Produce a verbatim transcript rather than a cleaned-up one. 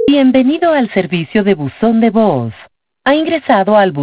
Bienvenido al servicio de buzón de voz. Ha ingresado al buzón